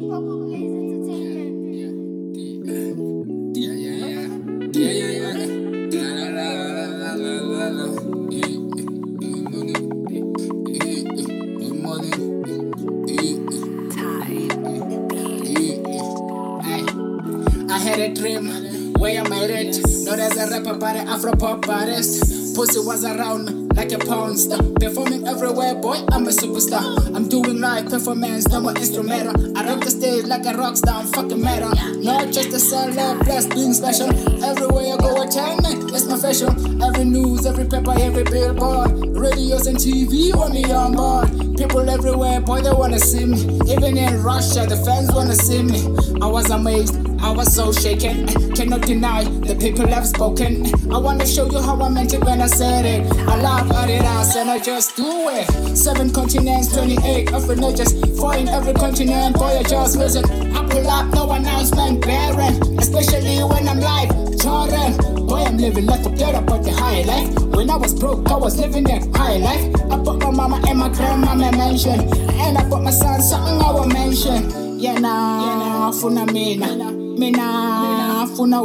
I had a dream where I made it. Not as a rapper, but an Afro-pop artist. Pussy was around me like a pound star. Performing everywhere, boy, I'm a superstar. I'm doing live performance, no more instrumental. I rock the stage like a rock star, I'm fucking metal. Not just a celeb, plus being special. Everywhere I go, I tell me, it's my fashion. Every news, every paper, every billboard. Radios and TV want me on board. People everywhere, boy, they wanna see me. Even in Russia, the fans wanna see me. I was amazed, I was so shaken. Cannot deny, the people have spoken. I wanna show you how I meant it when I said it. I laugh at it out and I just do it. 7 continents, 28 orphanages. 4 in every continent, boy, I just visit. I pull up, no announcement, barren. Especially when I'm live, Jordan. Boy, I'm living life, forget about the high life. When I was broke, I was living that high life. I put my mama and my grandmama mention. And I put my son something I will mention. Yena, funa mina, funa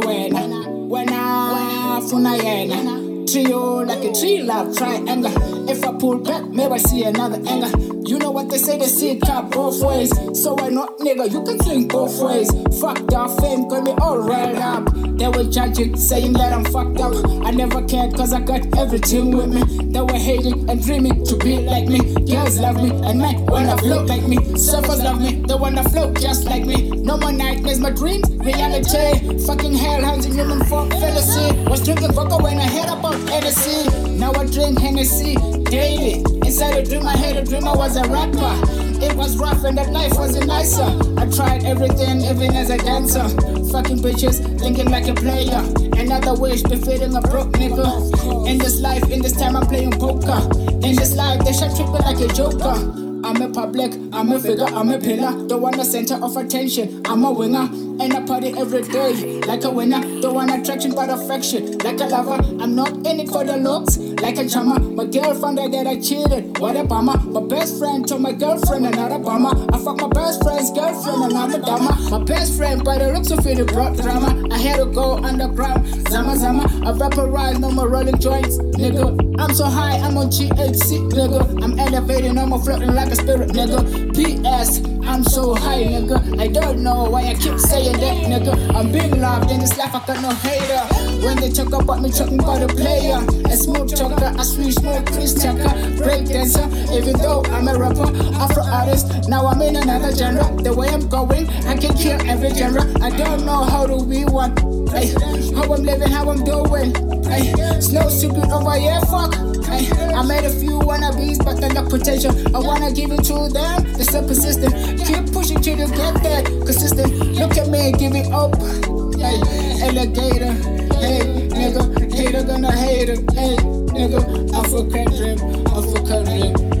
wena, funa yena. Trio like a tree love triangle. If I pull back, maybe I see another angle. You know what they say, they see it cut both ways. So why not, nigga, you can think both ways. Fucked up fame, got me all riled up. They were judging, saying that I'm fucked up. I never cared cause I got everything with me. They were hating and dreaming to be like me. Girls love me and men wanna float like me. Surfers love me, they wanna float just like me. No more nightmares, my dreams, reality. Fucking hellhounds in human form, fallacy. Was drinking vodka when I heard about Hennessy. Now I drink Hennessy daily. Inside a dream, I had a dream I was a rapper. It was rough and that life wasn't nicer. I tried everything, even as a dancer. Fucking bitches, thinking like a player. Another wish befitting a broke nigga. In this life, in this time, I'm playing poker. In this life, they should treat me like a joker. I'm a public, I'm a figure, I'm a pillar. Don't want the center of attention, I'm a winger. And I party every day, like a winner. Don't want attraction but affection, like a lover. I'm not in it for the looks, like a charmer. My girl found out that I cheated, what a bummer. My best friend told my girlfriend another bummer. I fucked my best friend's girlfriend and I'm a dumber. My best friend by the looks of it brought drama. I had to go underground, zama. I vaporize, no more rolling joints, nigga. I'm so high, I'm on THC, nigga. I'm elevating, I'm floating like a spirit, nigga. PS, I'm so high, nigga. I don't know why I keep saying that, nigga. I'm being loved in this life, I got no hater. When they talk about me, talking about a player. A smooth talker, a sweet smoke, Chris Tucker, break dancer. Even though I'm a rapper, Afro artist, now I'm in another genre. The way I'm going, I can kill every genre. I don't know how to be one. Ay, how I'm living, how I'm doing. Ay, slow stupid over here, fuck. Ay, I made a few wannabes, but they lack potential. I wanna give it to them, they're so persistent. Keep pushing till you get that consistent. Look at me, give it up. Ay, alligator, hey nigga, hater gonna hate it. Hey nigga, African dream, African dream.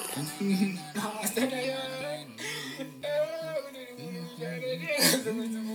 I